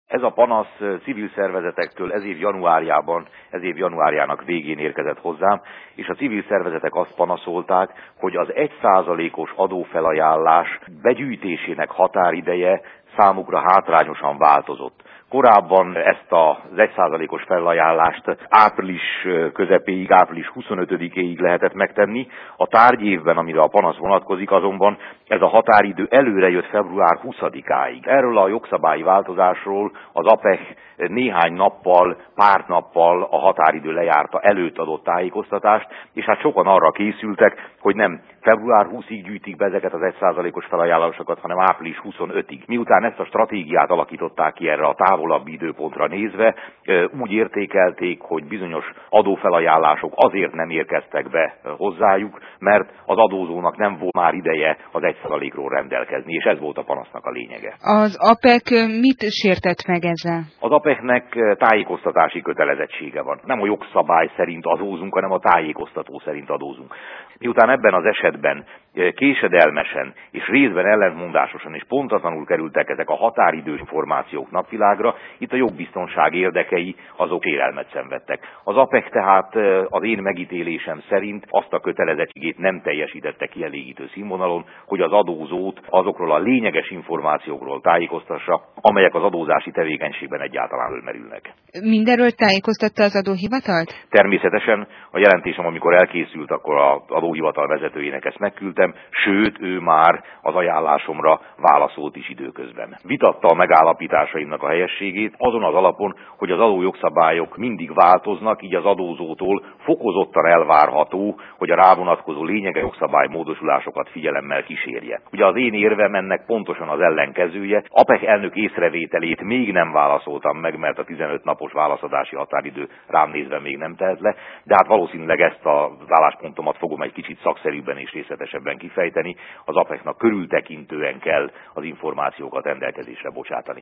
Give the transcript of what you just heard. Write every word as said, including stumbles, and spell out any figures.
Ez a panasz civil szervezetektől ez év januárjában, ez év januárjának végén érkezett hozzám, és a civil szervezetek azt panaszolták, hogy az egy százalékos adófelajánlás begyűjtésének határideje számukra hátrányosan változott. Korábban ezt az egy százalékos felajánlást április közepéig, április huszonötödikéig lehetett megtenni. A tárgyévben, amire a panasz vonatkozik, azonban ez a határidő előre jött február huszadikáig. Erről a jogszabályi változásról az á pé e há néhány nappal, pár nappal a határidő lejárta előtt adott tájékoztatást, és hát sokan arra készültek, hogy nem február huszadikáig gyűjtik be ezeket az egy százalékos felajánlásokat, hanem április huszonötödikéig. Miután ezt a stratégiát alakították ki erre a távolabbi időpontra nézve, úgy értékelték, hogy bizonyos adófelajánlások azért nem érkeztek be hozzájuk, mert az adózónak nem volt már ideje az egy százalékról rendelkezni, és ez volt a panasznak a lényege. Az á pé e há mit sértett meg ezzel? Az á pé e há-nek tájékoztatási kötelezettsége van. Nem a jogszabály szerint adózunk, hanem a tájékoztató szerint adózunk. Miután ebben az esetben késedelmesen és részben ellentmondásosan és pontatlanul kerültek ezek a határidős információk napvilágra, itt a jogbiztonság érdekei azok sérelmet szenvedtek. Az á pé e há tehát az én megítélésem szerint azt a kötelezettségét nem teljesítette kielégítő színvonalon, hogy az adózót azokról a lényeges információkról tájékoztassa, amelyek az adózási tevékenységben egyáltalán fölmerülnek. Mindenről tájékoztatta az adóhivatalt? Természetesen a jelentésem, amikor elkészült, akkor az adóhivatal vezetőjének ezt megküldtem, sőt, ő már az ajánlásomra válaszolt is időközben. Vitatta a megállapításaimnak a helyességét azon az alapon, hogy az adójogszabályok mindig változnak, így az adózótól fokozottan elvárható, hogy a rávonatkozó lényeges jogszabály módosulásokat figyelemmel kísérje. Ugye az én érvem ennek pontosan az ellenkezője. á pé e há elnök észrevételét még nem válaszoltam meg, mert a tizenöt napos válaszadási határidő rám nézve még nem tehet le, de hát valószínűleg ezt az álláspontomat fogom egy kicsit szakszerűbben és részletesebben kifejteni. Az á pé e há-nak körültekintően kell az információkat rendelkezésre bocsátani.